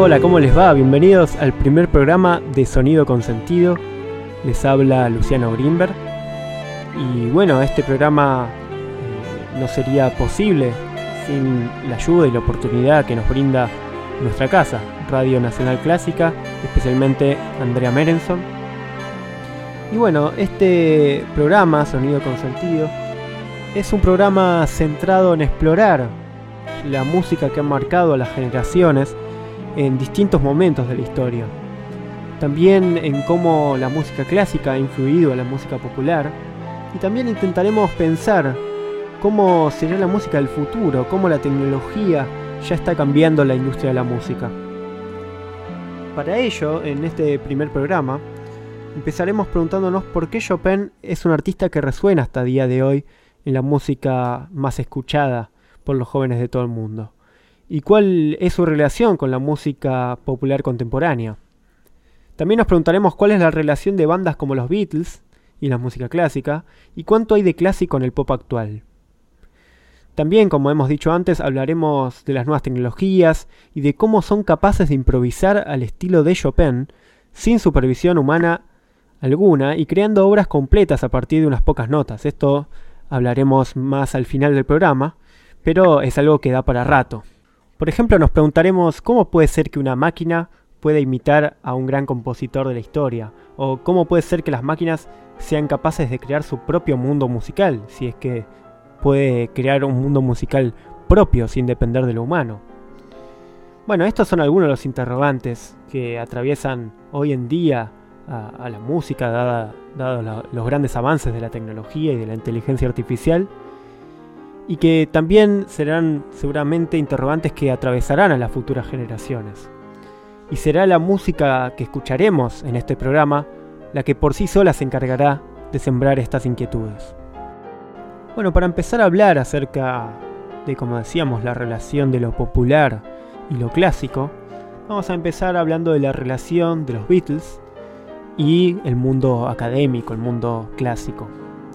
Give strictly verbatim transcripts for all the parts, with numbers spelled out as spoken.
hola, ¿cómo les va? Bienvenidos al primer programa de Sonido con Sentido. Les habla Luciano Grimberg. Y bueno, este programa eh, no sería posible sin la ayuda y la oportunidad que nos brinda nuestra casa, Radio Nacional Clásica, especialmente Andrea Merenson. Y bueno, este programa, Sonido con Sentido, es un programa centrado en explorar la música que ha marcado a las generaciones en distintos momentos de la historia. También en cómo la música clásica ha influido en la música popular. Y también intentaremos pensar cómo será la música del futuro, cómo la tecnología ya está cambiando la industria de la música. Para ello, en este primer programa, empezaremos preguntándonos por qué Chopin es un artista que resuena hasta el día de hoy en la música más escuchada por los jóvenes de todo el mundo. ¿Y cuál es su relación con la música popular contemporánea? También nos preguntaremos cuál es la relación de bandas como los Beatles y la música clásica, y cuánto hay de clásico en el pop actual. También, como hemos dicho antes, hablaremos de las nuevas tecnologías y de cómo son capaces de improvisar al estilo de Chopin, sin supervisión humana alguna, y creando obras completas a partir de unas pocas notas. Esto hablaremos más al final del programa, pero es algo que da para rato. Por ejemplo, nos preguntaremos cómo puede ser que una máquina pueda imitar a un gran compositor de la historia, o cómo puede ser que las máquinas sean capaces de crear su propio mundo musical, si es que puede crear un mundo musical propio sin depender de lo humano. Bueno, estos son algunos de los interrogantes que atraviesan hoy en día a, a la música, dada, dado la, los grandes avances de la tecnología y de la inteligencia artificial, y que también serán seguramente interrogantes que atravesarán a las futuras generaciones. Y será la música que escucharemos en este programa la que por sí sola se encargará de sembrar estas inquietudes. Bueno, para empezar a hablar acerca de, como decíamos, la relación de lo popular y lo clásico, vamos a empezar hablando de la relación de los Beatles y el mundo académico, el mundo clásico.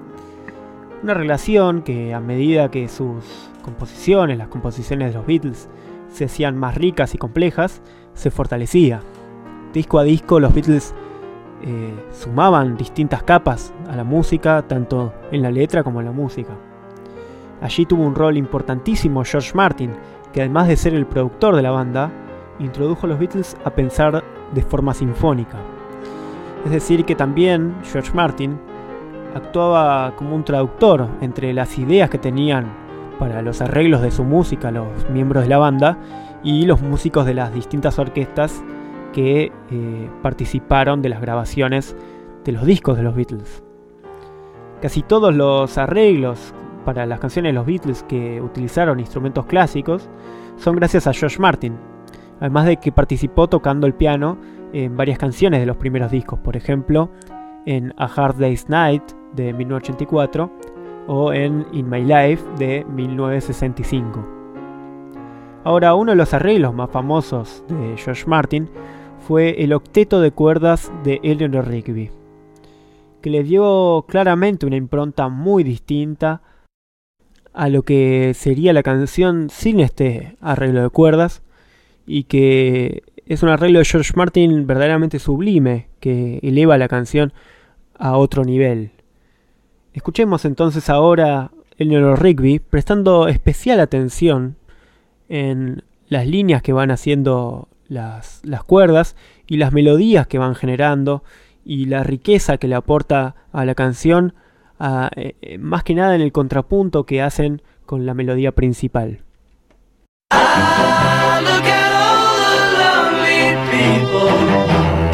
Una relación que, a medida que sus composiciones, las composiciones de los Beatles, se hacían más ricas y complejas, se fortalecía. Disco a disco, los Beatles eh, sumaban distintas capas a la música, tanto en la letra como en la música. Allí tuvo un rol importantísimo George Martin, que además de ser el productor de la banda, introdujo a los Beatles a pensar de forma sinfónica. Es decir, que también George Martin actuaba como un traductor entre las ideas que tenían para los arreglos de su música los miembros de la banda y los músicos de las distintas orquestas que eh, participaron de las grabaciones de los discos de los Beatles. Casi todos los arreglos para las canciones de los Beatles que utilizaron instrumentos clásicos son gracias a George Martin, además de que participó tocando el piano en varias canciones de los primeros discos, por ejemplo en A Hard Day's Night de mil novecientos ochenta y cuatro o en In My Life de mil novecientos sesenta y cinco. Ahora, uno de los arreglos más famosos de George Martin fue el octeto de cuerdas de Eleanor Rigby, que le dio claramente una impronta muy distinta a lo que sería la canción sin este arreglo de cuerdas, y que es un arreglo de George Martin verdaderamente sublime, que eleva la canción a otro nivel. Escuchemos entonces ahora Eleanor Rigby prestando especial atención en las líneas que van haciendo las, las cuerdas y las melodías que van generando y la riqueza que le aporta a la canción, a, eh, más que nada en el contrapunto que hacen con la melodía principal. Ah, look at all the lonely people.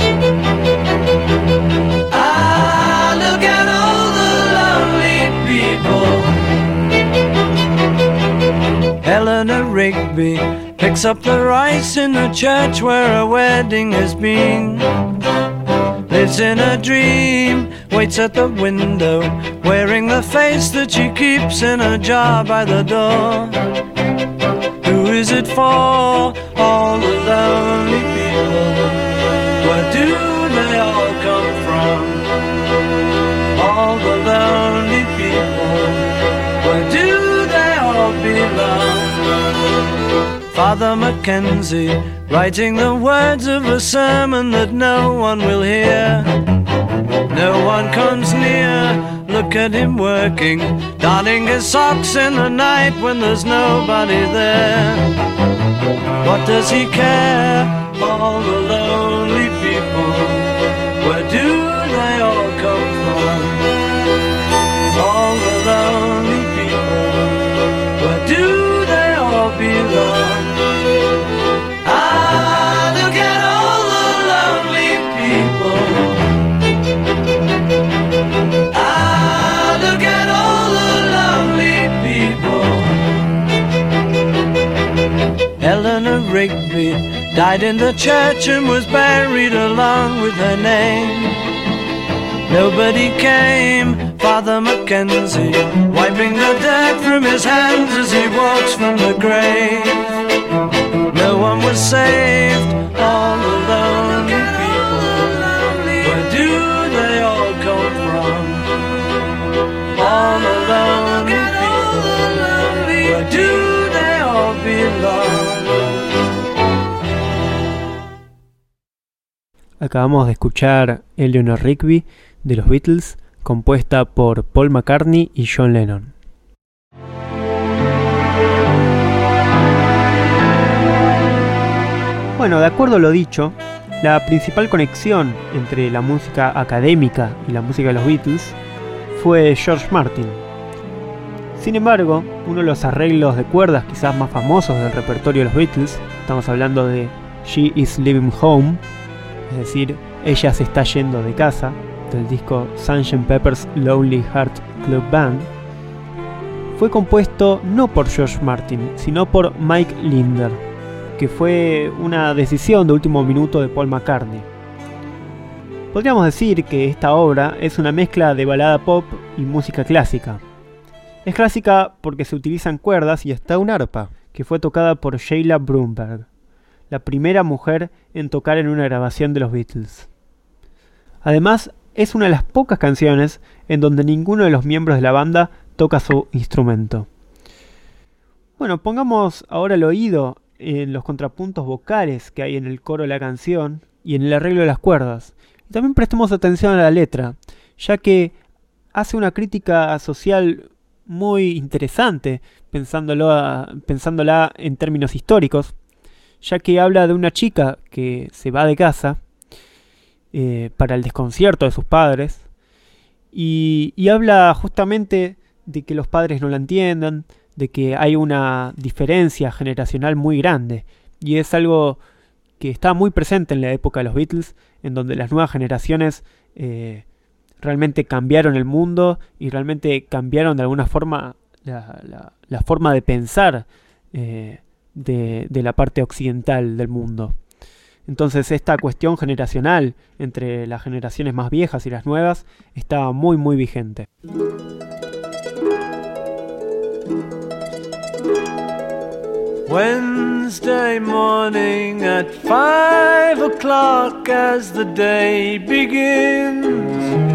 Eleanor Rigby picks up the rice in the church where a wedding has been. Lives in a dream, waits at the window, wearing the face that she keeps in a jar by the door. Who is it for? All the lonely people. Where do they all come from? All the lonely people. Where do they all belong? Father Mackenzie, writing the words of a sermon that no one will hear. No one comes near, look at him working, darning his socks in the night when there's nobody there. What does he care? All the lonely people, where do they all come from? All the lonely people, where do they all belong? Ah, look at all the lonely people. Ah, look at all the lonely people. Eleanor Rigby died in the church and was buried along with her name. Nobody came, Father Mackenzie, wiping the dirt from his hands as he walks from the grave. No one was saved, all the lonely people. Where do they all come from? All the lonely people. Where do they all belong? Acabamos de escuchar Eleanor Rigby de los Beatles, compuesta por Paul McCartney y John Lennon. Bueno, de acuerdo a lo dicho, la principal conexión entre la música académica y la música de los Beatles fue George Martin. Sin embargo, uno de los arreglos de cuerdas quizás más famosos del repertorio de los Beatles, estamos hablando de She Is Leaving Home, es decir, Ella se está yendo de casa, del disco Sergeant Pepper's Lonely Heart Club Band, fue compuesto no por George Martin, sino por Mike Linder, que fue una decisión de último minuto de Paul McCartney. Podríamos decir que esta obra es una mezcla de balada pop y música clásica. Es clásica porque se utilizan cuerdas y hasta un arpa, que fue tocada por Sheila Brunberg, la primera mujer en tocar en una grabación de los Beatles. Además, es una de las pocas canciones en donde ninguno de los miembros de la banda toca su instrumento. Bueno, pongamos ahora el oído en los contrapuntos vocales que hay en el coro de la canción y en el arreglo de las cuerdas. Y también prestemos atención a la letra, ya que hace una crítica social muy interesante, pensándolo a, pensándola en términos históricos, ya que habla de una chica que se va de casa eh, para el desconcierto de sus padres y, y habla justamente de que los padres no la entiendan, de que hay una diferencia generacional muy grande, y es algo que está muy presente en la época de los Beatles, en donde las nuevas generaciones eh, realmente cambiaron el mundo y realmente cambiaron de alguna forma la, la, la forma de pensar eh, de, de la parte occidental del mundo. Entonces esta cuestión generacional entre las generaciones más viejas y las nuevas está muy muy vigente. Wednesday morning at five o'clock as the day begins,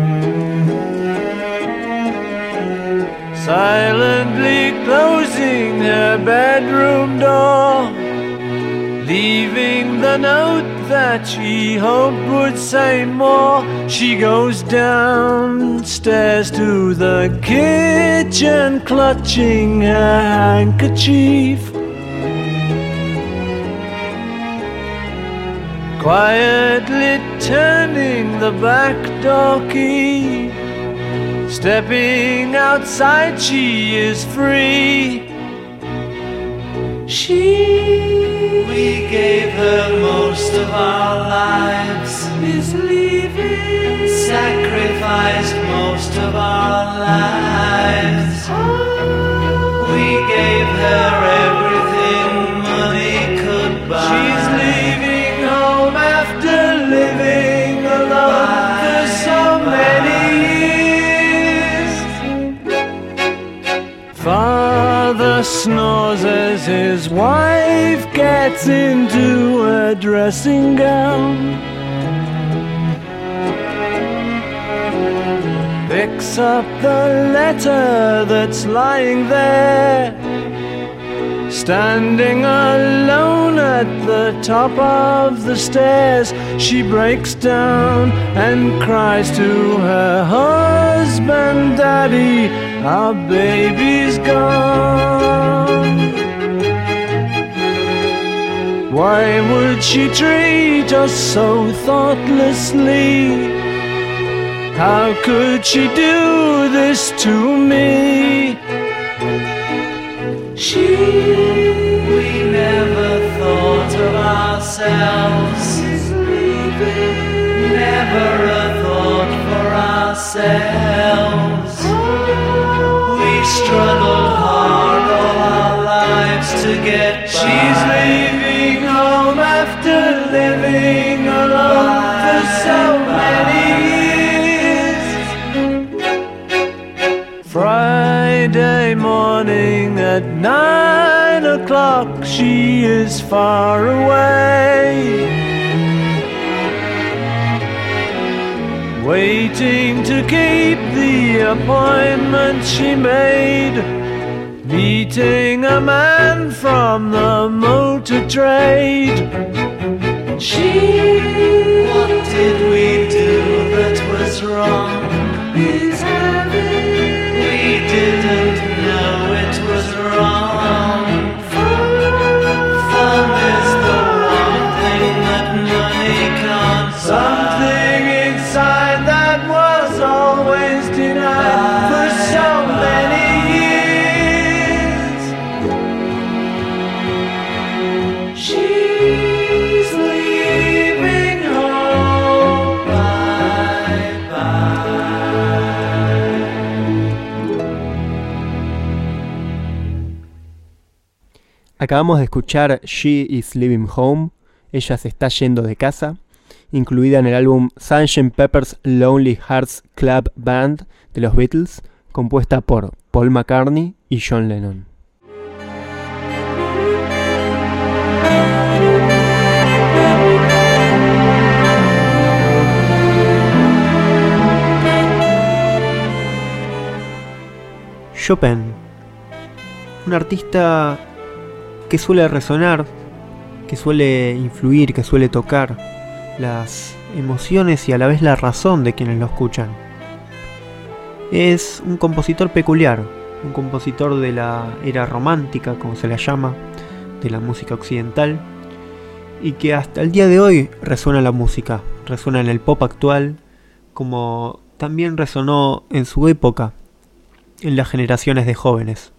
silently closing her bedroom door, leaving the note that she hoped would say more. She goes downstairs to the kitchen, clutching her handkerchief, quietly turning the back door key. Stepping outside, she is free. She, we gave her most of our lives, is leaving. Sacrificed most of our lives. We gave her everything money could buy. She's leaving home after living alone for so many years. Father snores as his wife gets into her dressing gown, picks up the letter that's lying there, Standing alone at the top of the stairs, she breaks down and cries to her husband, "Daddy, our baby's gone." Why would she treat us so thoughtlessly? How could she do this to me? She, we never thought of ourselves, never a thought for ourselves. We struggled hard all our lives to get by. She's leaving home after living alone for so many years. Friday morning at nine o'clock, she is far away, waiting to keep the appointment she made, meeting a man from the motor trade. She, what did we do that was wrong? Is having, we didn't know it was wrong. Fun is the one thing that money can't buy. Something inside that was always denied for so many years. She's leaving home, bye bye. Acabamos de escuchar She is Leaving Home, ella se está yendo de casa, incluida en el álbum Sergeant Pepper's Lonely Hearts Club Band de los Beatles, compuesta por Paul McCartney y John Lennon. Chopin, un artista que suele resonar, que suele influir, que suele tocar las emociones y a la vez la razón de quienes lo escuchan. Es un compositor peculiar, un compositor de la era romántica, como se la llama, de la música occidental, y que hasta el día de hoy resuena en la música, resuena en el pop actual, como también resonó en su época, en las generaciones de jóvenes.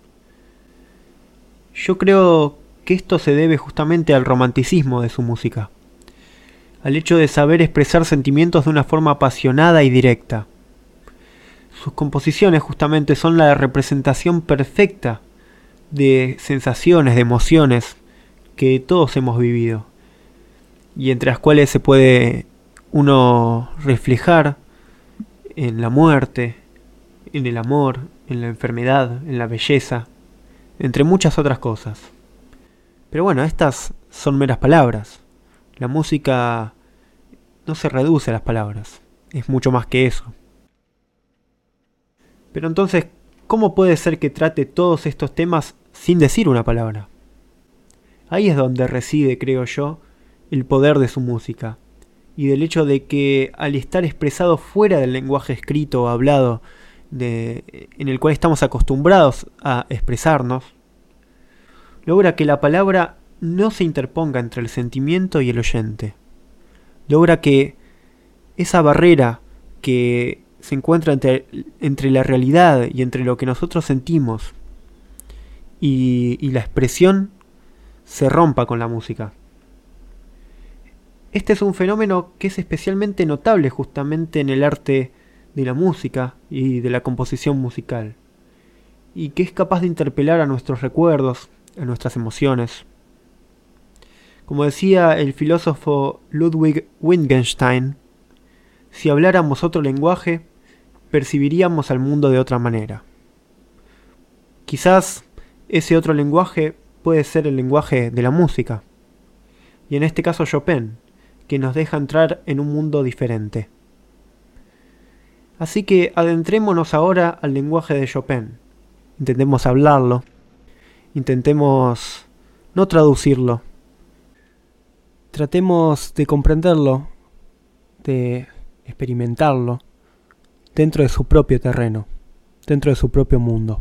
Yo creo que esto se debe justamente al romanticismo de su música, al hecho de saber expresar sentimientos de una forma apasionada y directa. Sus composiciones justamente son la representación perfecta de sensaciones, de emociones que todos hemos vivido, y entre las cuales se puede uno reflejar en la muerte, en el amor, en la enfermedad, en la belleza, entre muchas otras cosas. Pero bueno, estas son meras palabras. La música no se reduce a las palabras, es mucho más que eso. Pero entonces, ¿cómo puede ser que trate todos estos temas sin decir una palabra? Ahí es donde reside, creo yo, el poder de su música, y del hecho de que al estar expresado fuera del lenguaje escrito o hablado, De, en el cual estamos acostumbrados a expresarnos, logra que la palabra no se interponga entre el sentimiento y el oyente. Logra que esa barrera que se encuentra entre, entre la realidad y entre lo que nosotros sentimos y, y la expresión se rompa con la música. Este es un fenómeno que es especialmente notable justamente en el arte de la música y de la composición musical, y que es capaz de interpelar a nuestros recuerdos, a nuestras emociones. Como decía el filósofo Ludwig Wittgenstein, si habláramos otro lenguaje, percibiríamos al mundo de otra manera. Quizás ese otro lenguaje puede ser el lenguaje de la música, y en este caso Chopin, que nos deja entrar en un mundo diferente. Así que adentrémonos ahora al lenguaje de Chopin, intentemos hablarlo, intentemos no traducirlo. Tratemos de comprenderlo, de experimentarlo dentro de su propio terreno, dentro de su propio mundo.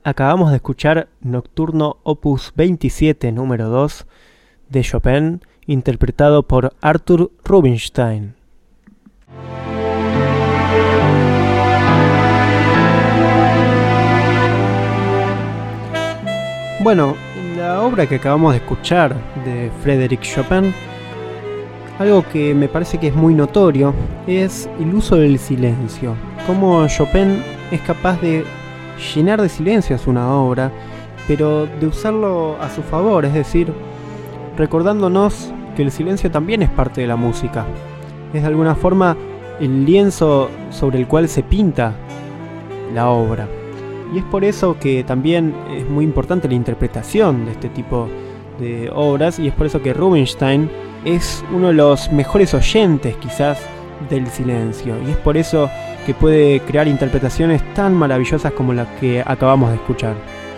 Acabamos de escuchar Nocturno Opus veintisiete número dos de Chopin, interpretado por Arthur Rubinstein. Bueno, la obra que acabamos de escuchar de Frédéric Chopin, algo que me parece que es muy notorio es el uso del silencio. Cómo Chopin es capaz de llenar de silencios una obra, pero de usarlo a su favor, es decir, recordándonos que el silencio también es parte de la música. Es de alguna forma el lienzo sobre el cual se pinta la obra. Y es por eso que también es muy importante la interpretación de este tipo de obras, y es por eso que Rubinstein es uno de los mejores oyentes quizás del silencio, y es por eso que puede crear interpretaciones tan maravillosas como las que acabamos de escuchar.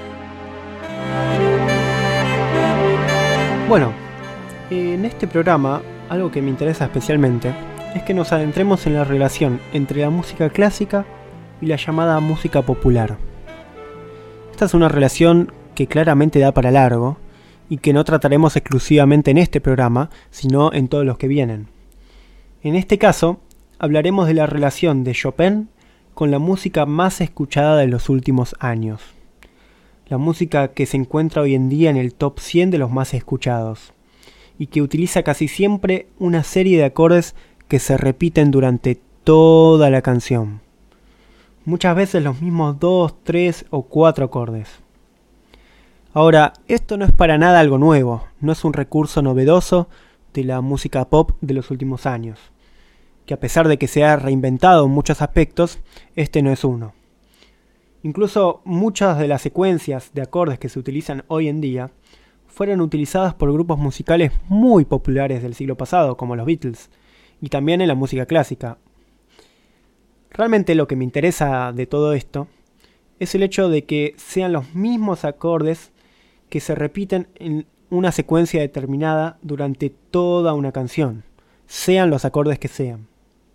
Bueno, en este programa algo que me interesa especialmente es que nos adentremos en la relación entre la música clásica y la llamada música popular. Esta es una relación que claramente da para largo y que no trataremos exclusivamente en este programa, sino en todos los que vienen. En este caso, hablaremos de la relación de Chopin con la música más escuchada de los últimos años. La música que se encuentra hoy en día en el top cien de los más escuchados, y que utiliza casi siempre una serie de acordes que se repiten durante toda la canción. Muchas veces los mismos dos, tres o cuatro acordes. Ahora, esto no es para nada algo nuevo, no es un recurso novedoso de la música pop de los últimos años, que a pesar de que se ha reinventado en muchos aspectos, este no es uno. Incluso muchas de las secuencias de acordes que se utilizan hoy en día fueron utilizadas por grupos musicales muy populares del siglo pasado, como los Beatles, y también en la música clásica. Realmente lo que me interesa de todo esto es el hecho de que sean los mismos acordes que se repiten en una secuencia determinada durante toda una canción, sean los acordes que sean.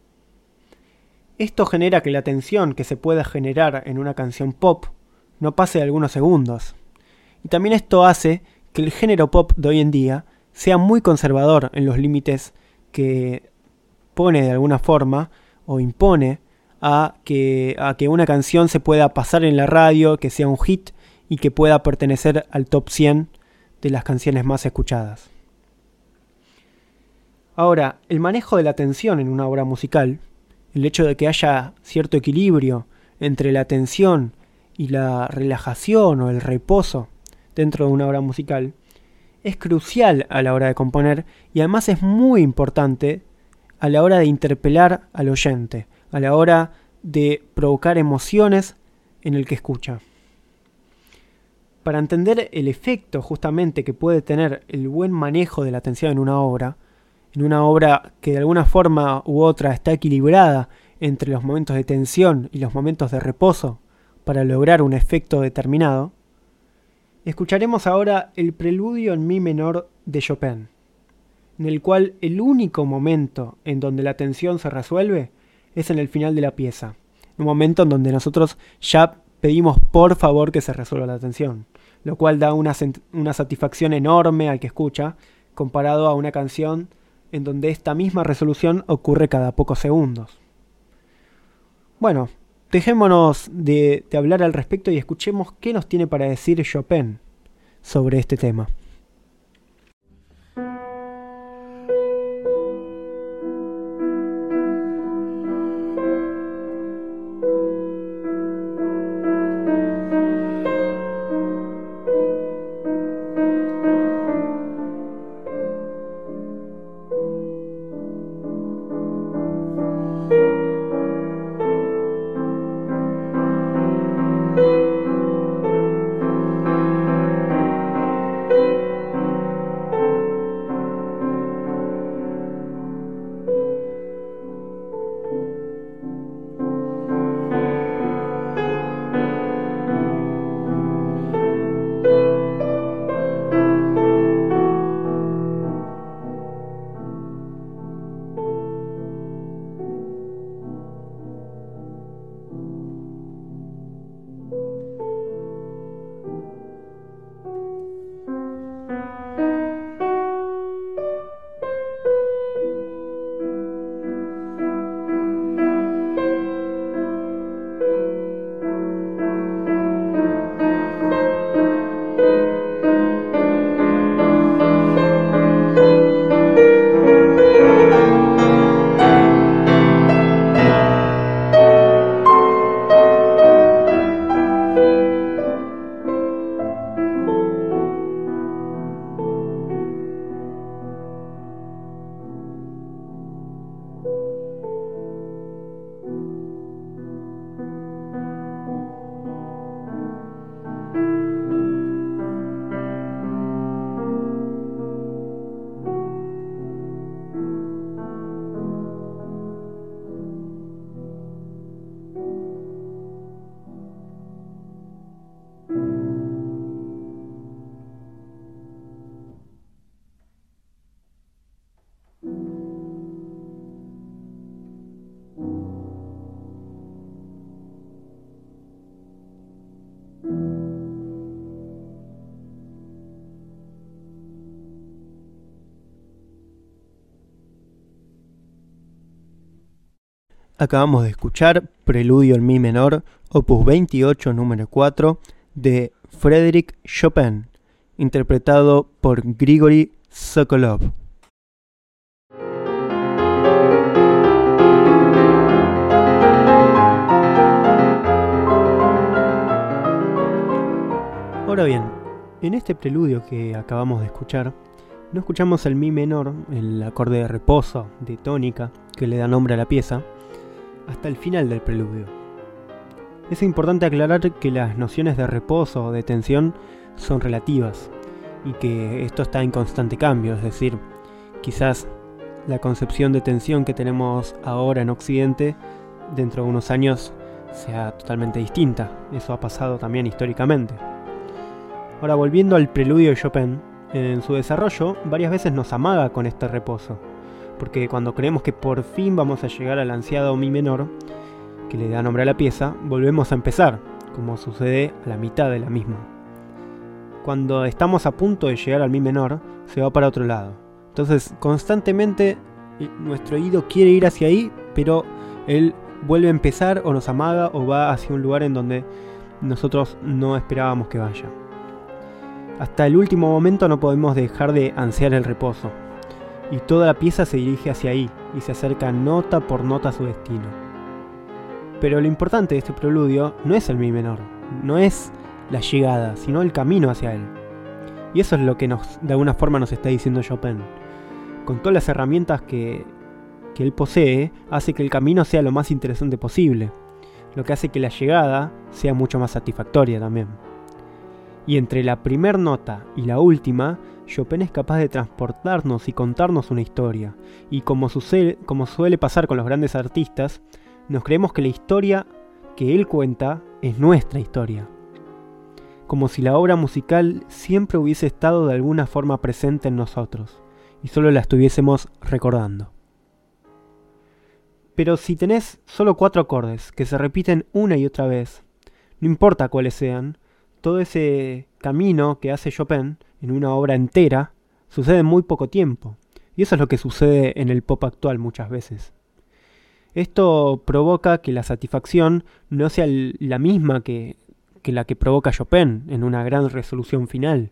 Esto genera que la tensión que se pueda generar en una canción pop no pase de algunos segundos. Y también esto hace que el género pop de hoy en día sea muy conservador en los límites que pone de alguna forma o impone a que, a que una canción se pueda pasar en la radio, que sea un hit y que pueda pertenecer al top cien de las canciones más escuchadas. Ahora, el manejo de la tensión en una obra musical, el hecho de que haya cierto equilibrio entre la tensión y la relajación o el reposo dentro de una obra musical, es crucial a la hora de componer y además es muy importante a la hora de interpelar al oyente, a la hora de provocar emociones en el que escucha. Para entender el efecto justamente que puede tener el buen manejo de la tensión en una obra, en una obra que de alguna forma u otra está equilibrada entre los momentos de tensión y los momentos de reposo para lograr un efecto determinado, escucharemos ahora el preludio en mi menor de Chopin, en el cual el único momento en donde la tensión se resuelve es en el final de la pieza, un momento en donde nosotros ya pedimos por favor que se resuelva la tensión, lo cual da una, una satisfacción enorme al que escucha, comparado a una canción en donde esta misma resolución ocurre cada pocos segundos. Bueno, dejémonos de, de hablar al respecto y escuchemos qué nos tiene para decir Chopin sobre este tema. Thank you. Acabamos de escuchar Preludio en Mi menor, opus veintiocho, número cuatro, de Frédéric Chopin, interpretado por Grigory Sokolov. Ahora bien, en este preludio que acabamos de escuchar, no escuchamos el Mi menor, el acorde de reposo, de tónica, que le da nombre a la pieza, hasta el final del preludio. Es importante aclarar que las nociones de reposo o de tensión son relativas, y que esto está en constante cambio, es decir, quizás la concepción de tensión que tenemos ahora en Occidente, dentro de unos años, sea totalmente distinta. Eso ha pasado también históricamente. Ahora, volviendo al preludio de Chopin, en su desarrollo varias veces nos amaga con este reposo, porque cuando creemos que por fin vamos a llegar al ansiado Mi menor, que le da nombre a la pieza, volvemos a empezar, como sucede a la mitad de la misma. Cuando estamos a punto de llegar al Mi menor, se va para otro lado. Entonces, constantemente nuestro oído quiere ir hacia ahí, pero él vuelve a empezar o nos amaga o va hacia un lugar en donde nosotros no esperábamos que vaya. Hasta el último momento no podemos dejar de ansiar el reposo, y toda la pieza se dirige hacia ahí, y se acerca nota por nota a su destino. Pero lo importante de este preludio no es el Mi menor, no es la llegada, sino el camino hacia él. Y eso es lo que nos, de alguna forma nos está diciendo Chopin. Con todas las herramientas que, que él posee, hace que el camino sea lo más interesante posible, lo que hace que la llegada sea mucho más satisfactoria también. Y entre la primera nota y la última, Chopin es capaz de transportarnos y contarnos una historia. Y como, sucede, como suele pasar con los grandes artistas, nos creemos que la historia que él cuenta es nuestra historia. Como si la obra musical siempre hubiese estado de alguna forma presente en nosotros, y solo la estuviésemos recordando. Pero si tenés solo cuatro acordes que se repiten una y otra vez, no importa cuáles sean, todo ese camino que hace Chopin en una obra entera sucede en muy poco tiempo. Y eso es lo que sucede en el pop actual muchas veces. Esto provoca que la satisfacción no sea la misma que, que la que provoca Chopin en una gran resolución final.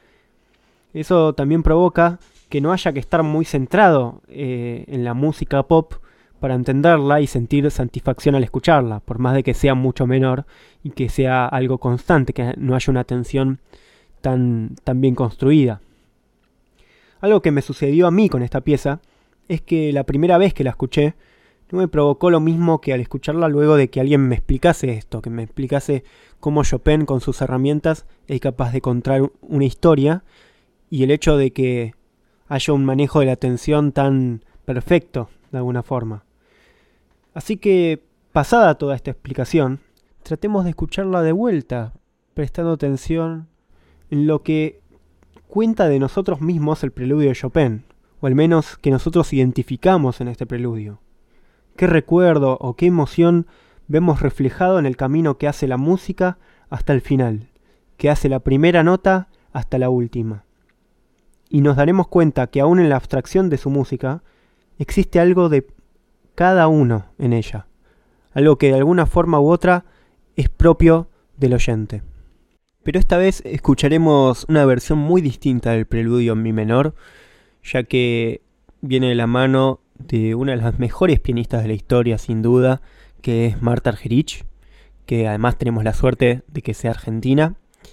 Eso también provoca que no haya que estar muy centrado eh, en la música pop para entenderla y sentir satisfacción al escucharla, por más de que sea mucho menor y que sea algo constante, que no haya una tensión tan, tan bien construida. Algo que me sucedió a mí con esta pieza es que la primera vez que la escuché no me provocó lo mismo que al escucharla luego de que alguien me explicase esto, que me explicase cómo Chopin con sus herramientas es capaz de contar una historia, y el hecho de que haya un manejo de la tensión tan perfecto de alguna forma. Así que, pasada toda esta explicación, tratemos de escucharla de vuelta, prestando atención en lo que cuenta de nosotros mismos el preludio de Chopin, o al menos que nosotros identificamos en este preludio. ¿Qué recuerdo o qué emoción vemos reflejado en el camino que hace la música hasta el final, que hace la primera nota hasta la última? Y nos daremos cuenta que aún en la abstracción de su música, existe algo de cada uno en ella, algo que de alguna forma u otra es propio del oyente. Pero esta vez escucharemos una versión muy distinta del preludio en Mi menor, ya que viene de la mano de una de las mejores pianistas de la historia, sin duda, que es Martha Argerich, que además tenemos la suerte de que sea argentina.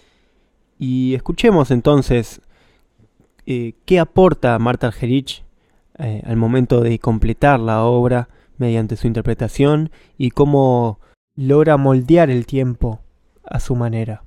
Y escuchemos entonces eh, qué aporta Martha Argerich Eh, al momento de completar la obra mediante su interpretación y cómo logra moldear el tiempo a su manera.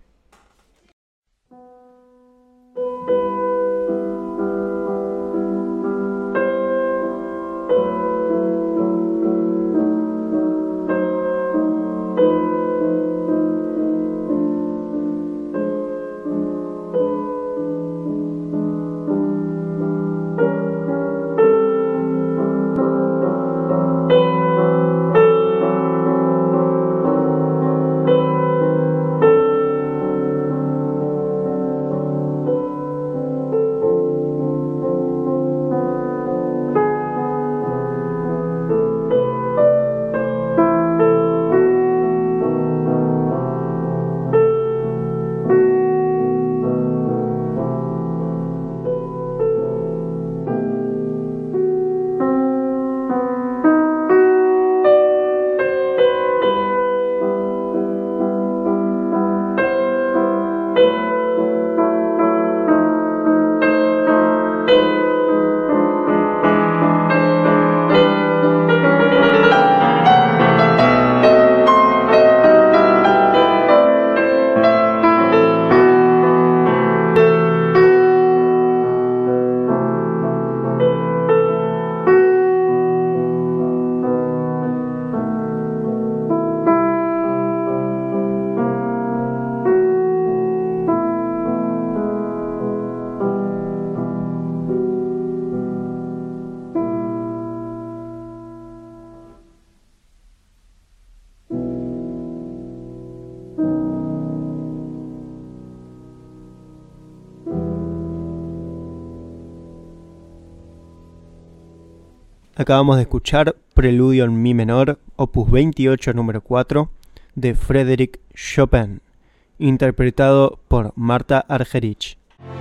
Acabamos de escuchar Preludio en Mi menor, opus veintiocho número cuatro, de Frédéric Chopin, interpretado por Marta Argerich.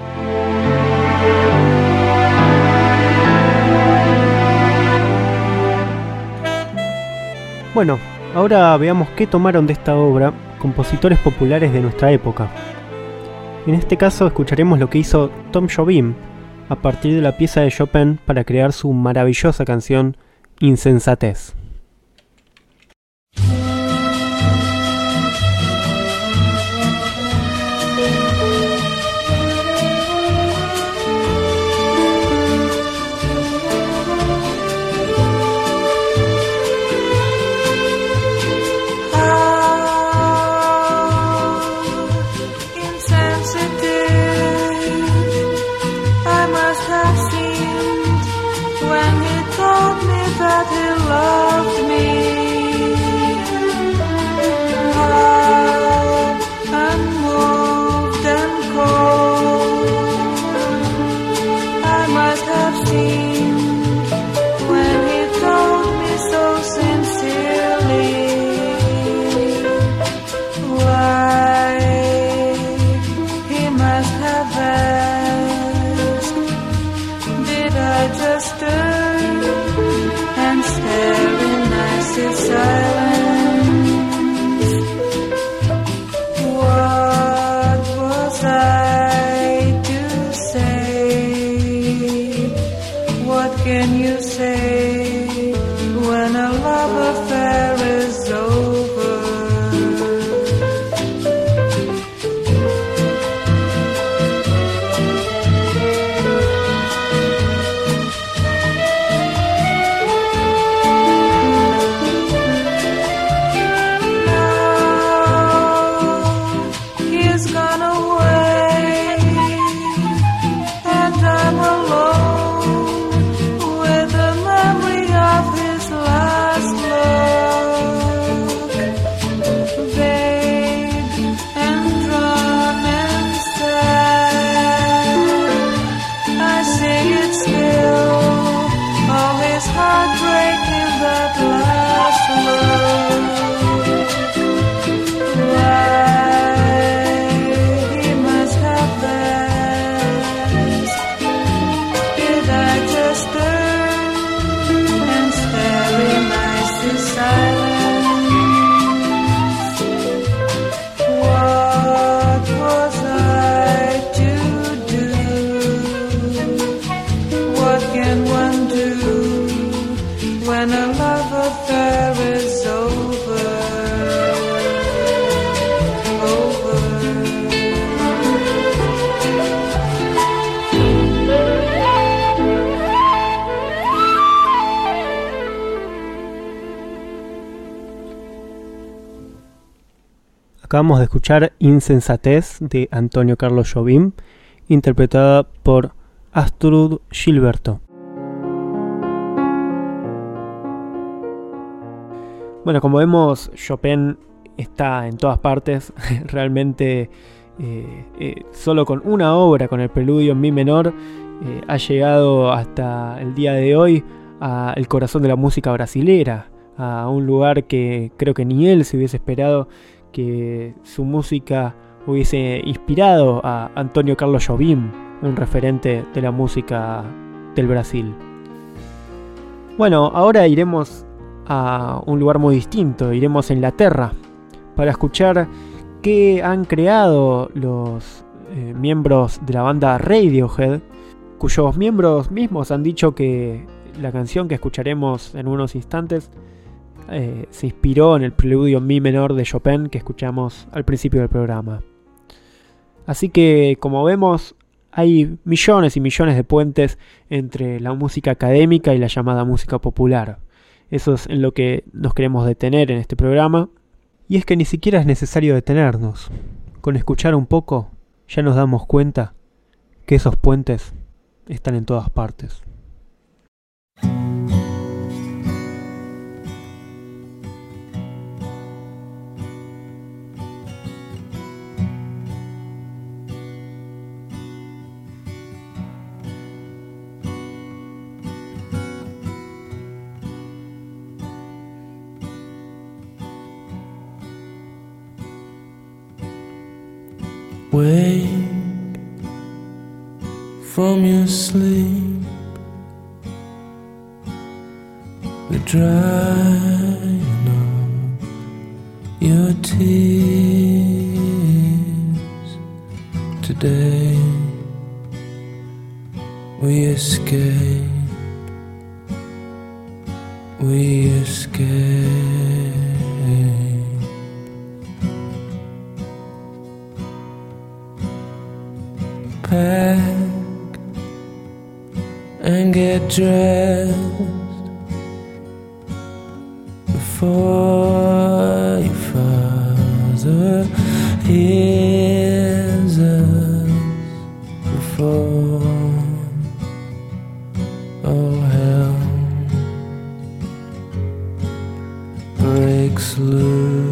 Bueno, ahora veamos qué tomaron de esta obra compositores populares de nuestra época. En este caso escucharemos lo que hizo Tom Jobim a partir de la pieza de Chopin para crear su maravillosa canción Insensatez. That he loved me, hard and moved and cold. I must have seen when he told me so sincerely. Why he must have asked, did I just stir and stare in icy silence? What was I to say? What can you say when a love affair is over? Acabamos de escuchar Insensatez de Antonio Carlos Jobim, interpretada por Astrud Gilberto. Bueno, como vemos, Chopin está en todas partes. Realmente eh, eh, solo con una obra, con el Preludio en Mi menor, eh, ha llegado hasta el día de hoy al corazón de la música brasilera, a un lugar que creo que ni él se hubiese esperado que su música hubiese inspirado a Antonio Carlos Jobim, un referente de la música del Brasil. Bueno, ahora iremos a un lugar muy distinto, iremos a Inglaterra para escuchar qué han creado los eh, miembros de la banda Radiohead, cuyos miembros mismos han dicho que la canción que escucharemos en unos instantes Eh, se inspiró en el Preludio en Mi menor de Chopin que escuchamos al principio del programa. Así que, como vemos, hay millones y millones de puentes entre la música académica y la llamada música popular. Eso es en lo que nos queremos detener en este programa. Y es que ni siquiera es necesario detenernos. Con escuchar un poco, ya nos damos cuenta que esos puentes están en todas partes. Wake from your sleep, the drying of your tears. Today we escape, we escape. Pack and get dressed before your father hears us, before all hell breaks loose.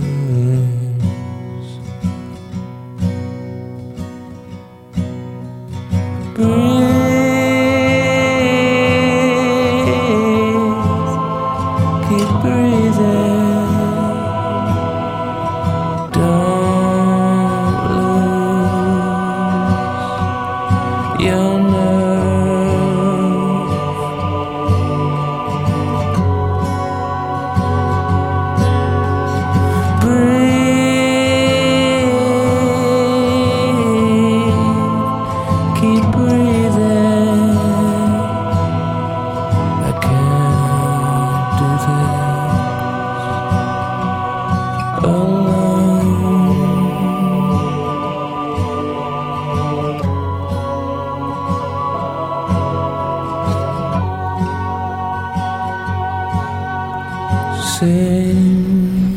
Sing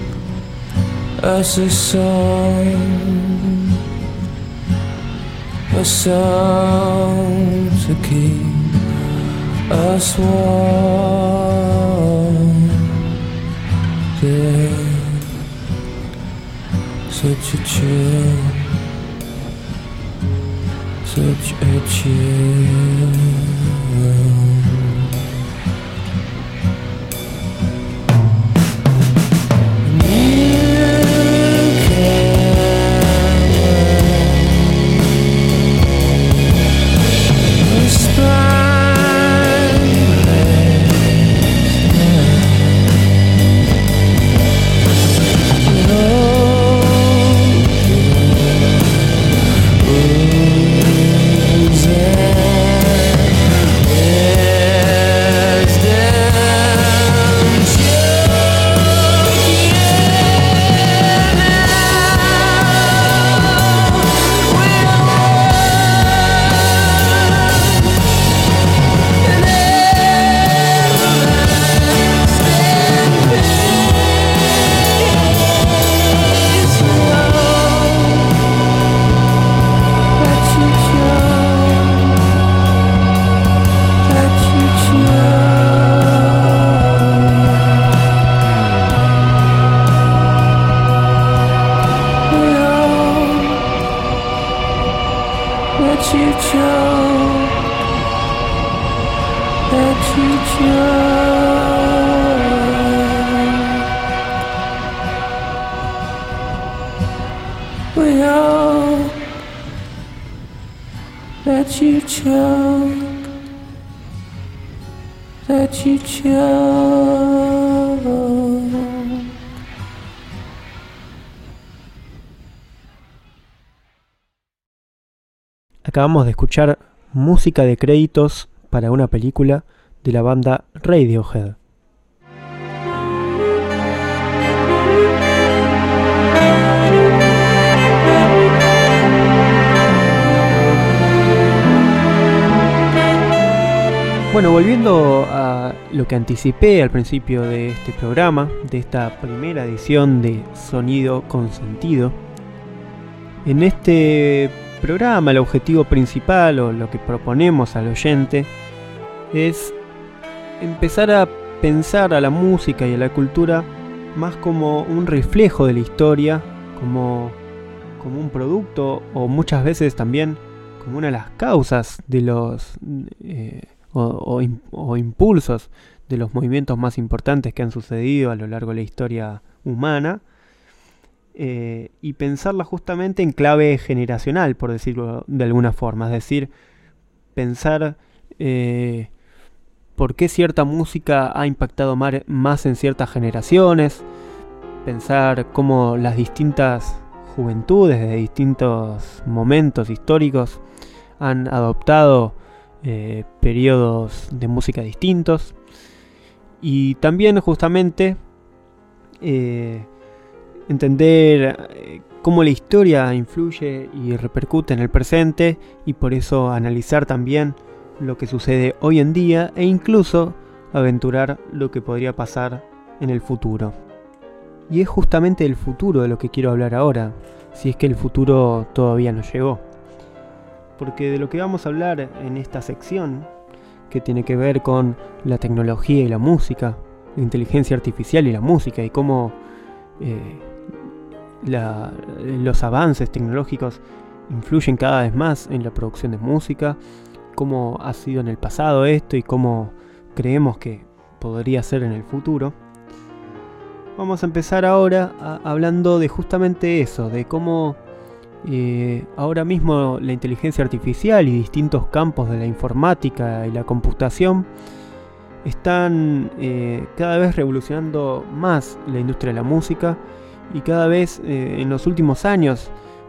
us a song, a song to keep us warm. There's such a chill, such a chill. Acabamos de escuchar música de créditos para una película de la banda Radiohead. Bueno, volviendo a lo que anticipé al principio de este programa, de esta primera edición de Sonido con Sentido, en este programa el objetivo principal o lo que proponemos al oyente es empezar a pensar a la música y a la cultura más como un reflejo de la historia, como, como un producto o muchas veces también como una de las causas de los eh, o, o, o impulsos de los movimientos más importantes que han sucedido a lo largo de la historia humana. eh, y pensarla justamente en clave generacional, por decirlo de alguna forma. Es decir, pensar eh, por qué cierta música ha impactado mar- más en ciertas generaciones, pensar cómo las distintas juventudes de distintos momentos históricos han adoptado eh, periodos de música distintos, y también justamente eh, entender eh, cómo la historia influye y repercute en el presente, y por eso analizar también lo que sucede hoy en día e incluso aventurar lo que podría pasar en el futuro. Y es justamente el futuro de lo que quiero hablar ahora, si es que el futuro todavía no llegó. Porque de lo que vamos a hablar en esta sección, que tiene que ver con la tecnología y la música, la inteligencia artificial y la música, y cómo eh, la, los avances tecnológicos influyen cada vez más en la producción de música, cómo ha sido en el pasado esto y cómo creemos que podría ser en el futuro. Vamos a empezar ahora a, hablando de justamente eso, de cómo eh, ahora mismo la inteligencia artificial y distintos campos de la informática y la computación están eh, cada vez revolucionando más la industria de la música, y cada vez eh, en los últimos años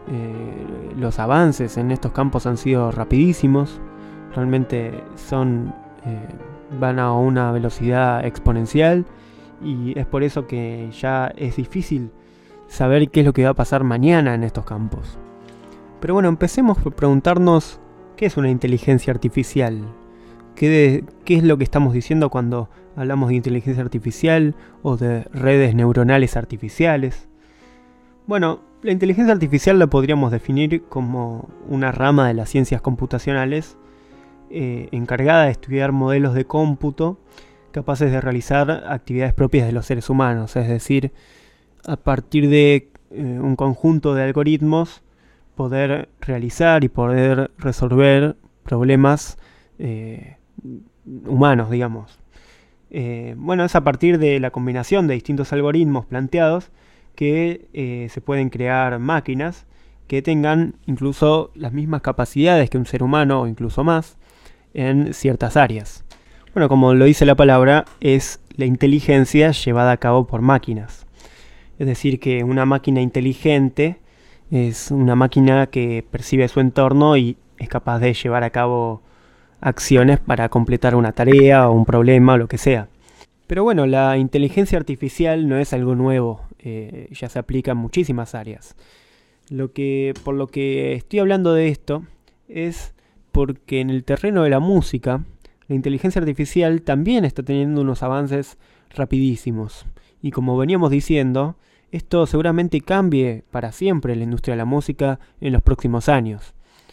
eh, los avances en estos campos han sido rapidísimos. Realmente son eh, van a una velocidad exponencial, y es por eso que ya es difícil saber qué es lo que va a pasar mañana en estos campos. Pero bueno, empecemos por preguntarnos qué es una inteligencia artificial. ¿Qué, de, qué es lo que estamos diciendo cuando hablamos de inteligencia artificial o de redes neuronales artificiales? Bueno, la inteligencia artificial la podríamos definir como una rama de las ciencias computacionales eh, encargada de estudiar modelos de cómputo capaces de realizar actividades propias de los seres humanos, es decir, a partir de eh, un conjunto de algoritmos poder realizar y poder resolver problemas eh, humanos, digamos. Eh, bueno, es a partir de la combinación de distintos algoritmos planteados que eh, se pueden crear máquinas que tengan incluso las mismas capacidades que un ser humano o incluso más en ciertas áreas. Bueno, como lo dice la palabra, es la inteligencia llevada a cabo por máquinas. Es decir, que una máquina inteligente es una máquina que percibe su entorno y es capaz de llevar a cabo acciones para completar una tarea o un problema o lo que sea. Pero bueno, la inteligencia artificial no es algo nuevo, eh, ya se aplica en muchísimas áreas. Lo que, por lo que estoy hablando de esto es porque en el terreno de la música, la inteligencia artificial también está teniendo unos avances rapidísimos. Y como veníamos diciendo, esto seguramente cambie para siempre la industria de la música en los próximos años.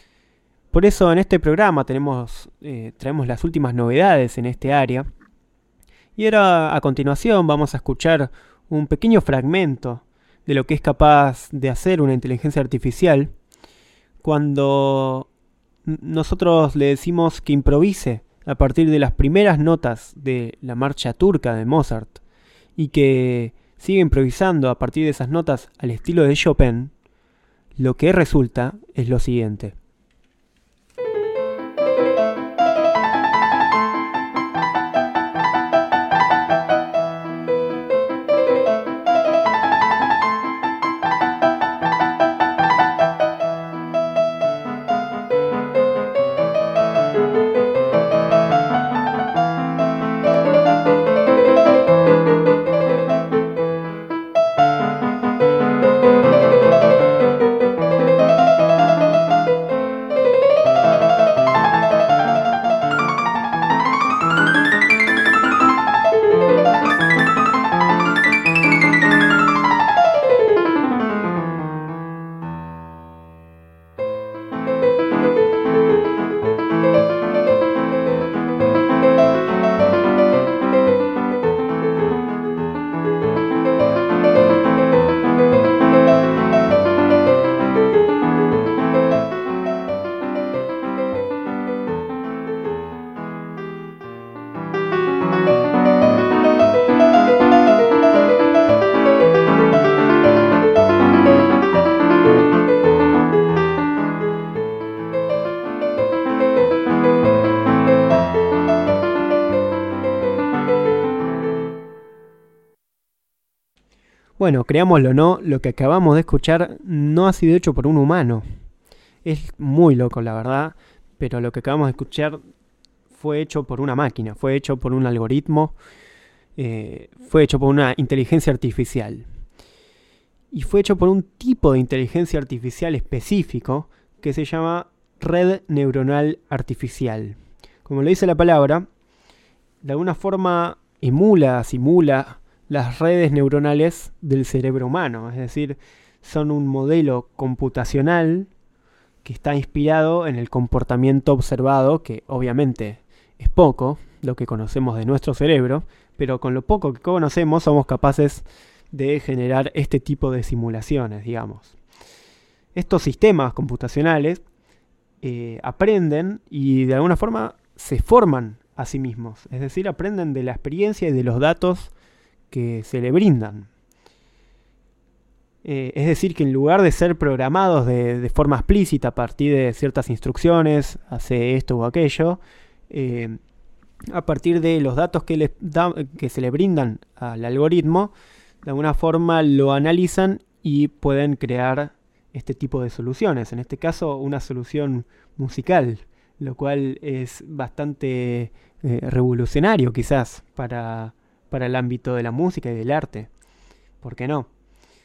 Por eso en este programa tenemos, eh, traemos las últimas novedades en este área. Y ahora a continuación vamos a escuchar un pequeño fragmento de lo que es capaz de hacer una inteligencia artificial cuando nosotros le decimos que improvise a partir de las primeras notas de la marcha turca de Mozart y que sigue improvisando a partir de esas notas al estilo de Chopin. Lo que resulta es lo siguiente. Bueno, creámoslo o no, lo que acabamos de escuchar no ha sido hecho por un humano. Es muy loco, la verdad, pero lo que acabamos de escuchar fue hecho por una máquina, fue hecho por un algoritmo, eh, fue hecho por una inteligencia artificial. Y fue hecho por un tipo de inteligencia artificial específico que se llama red neuronal artificial. Como lo dice la palabra, de alguna forma emula, simula las redes neuronales del cerebro humano. Es decir, son un modelo computacional que está inspirado en el comportamiento observado, que obviamente es poco lo que conocemos de nuestro cerebro, pero con lo poco que conocemos somos capaces de generar este tipo de simulaciones, digamos. Estos sistemas computacionales eh, aprenden y de alguna forma se forman a sí mismos, es decir, aprenden de la experiencia y de los datos que se le brindan. Eh, es decir, que en lugar de ser programados de, de forma explícita a partir de ciertas instrucciones, hace esto o aquello, eh, a partir de los datos que, les da, que se le brindan al algoritmo, de alguna forma lo analizan y pueden crear este tipo de soluciones. En este caso, una solución musical, lo cual es bastante eh, revolucionario quizás para, para el ámbito de la música y del arte. ¿Por qué no?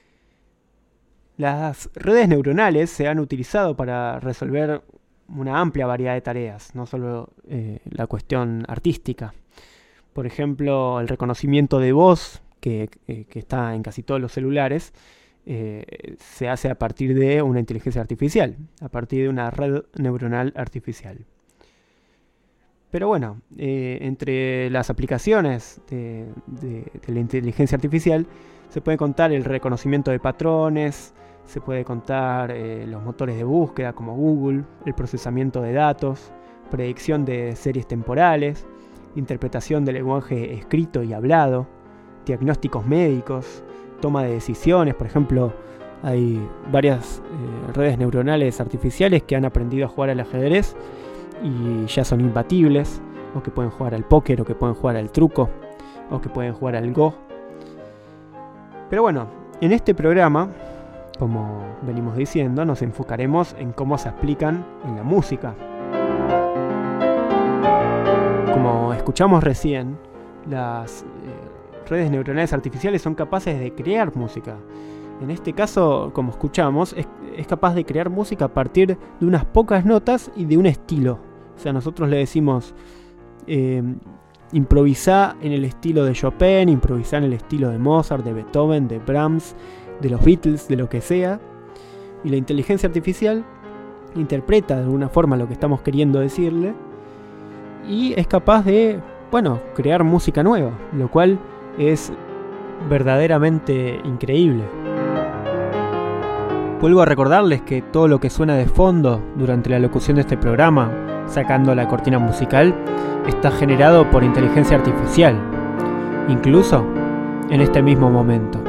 Las redes neuronales se han utilizado para resolver una amplia variedad de tareas, no solo eh, la cuestión artística. Por ejemplo, el reconocimiento de voz, que, eh, que está en casi todos los celulares, eh, se hace a partir de una inteligencia artificial, a partir de una red neuronal artificial. Pero bueno, eh, entre las aplicaciones de, de, de la inteligencia artificial se puede contar el reconocimiento de patrones, se puede contar eh, los motores de búsqueda como Google, el procesamiento de datos, predicción de series temporales, interpretación del lenguaje escrito y hablado, diagnósticos médicos, toma de decisiones. Por ejemplo, hay varias eh, redes neuronales artificiales que han aprendido a jugar al ajedrez y ya son imbatibles, o que pueden jugar al póker, o que pueden jugar al truco, o que pueden jugar al Go. Pero bueno, en este programa, como venimos diciendo, nos enfocaremos en cómo se aplican en la música. Como escuchamos recién, las eh, redes neuronales artificiales son capaces de crear música. En este caso, como escuchamos, es, es capaz de crear música a partir de unas pocas notas y de un estilo. O sea, nosotros le decimos eh, improvisá en el estilo de Chopin, improvisá en el estilo de Mozart, de Beethoven, de Brahms, de los Beatles, de lo que sea, y la inteligencia artificial interpreta de alguna forma lo que estamos queriendo decirle y es capaz de, bueno, crear música nueva, lo cual es verdaderamente increíble. Vuelvo a recordarles que todo lo que suena de fondo durante la locución de este programa, sacando la cortina musical, está generado por inteligencia artificial, incluso en este mismo momento.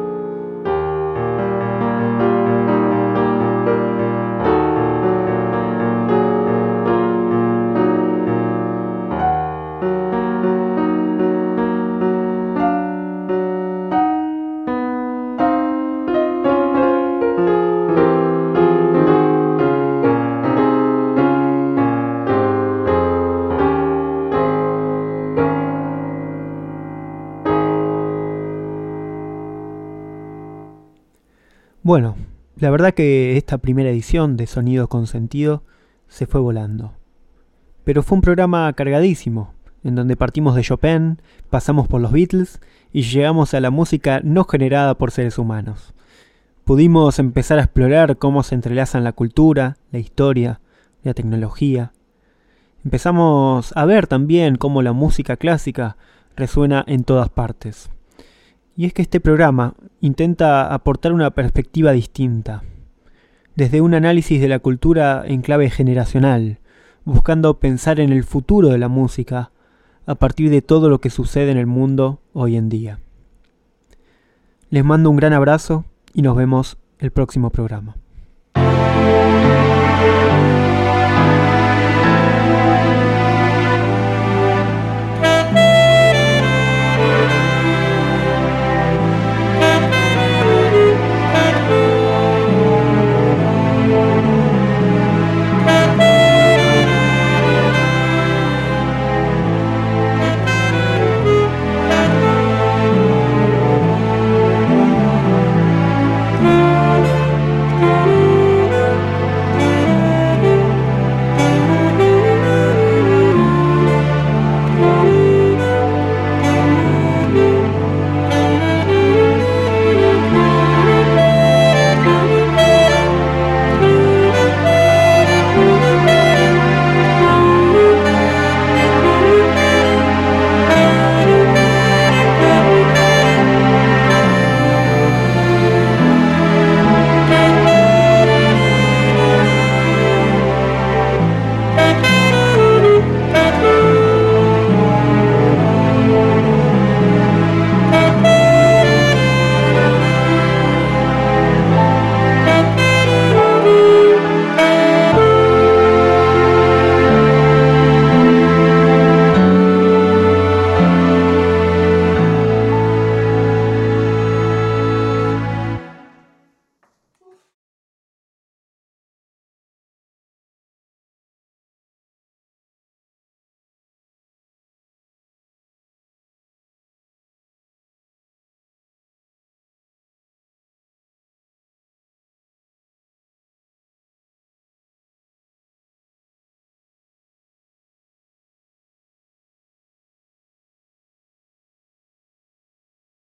Bueno, la verdad que esta primera edición de Sonido con Sentido se fue volando. Pero fue un programa cargadísimo, en donde partimos de Chopin, pasamos por los Beatles y llegamos a la música no generada por seres humanos. Pudimos empezar a explorar cómo se entrelazan la cultura, la historia, la tecnología. Empezamos a ver también cómo la música clásica resuena en todas partes. Y es que este programa intenta aportar una perspectiva distinta, desde un análisis de la cultura en clave generacional, buscando pensar en el futuro de la música a partir de todo lo que sucede en el mundo hoy en día. Les mando un gran abrazo y nos vemos el próximo programa.